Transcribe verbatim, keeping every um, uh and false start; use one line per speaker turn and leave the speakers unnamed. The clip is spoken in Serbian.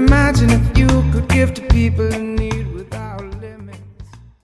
imagine if you could give to people in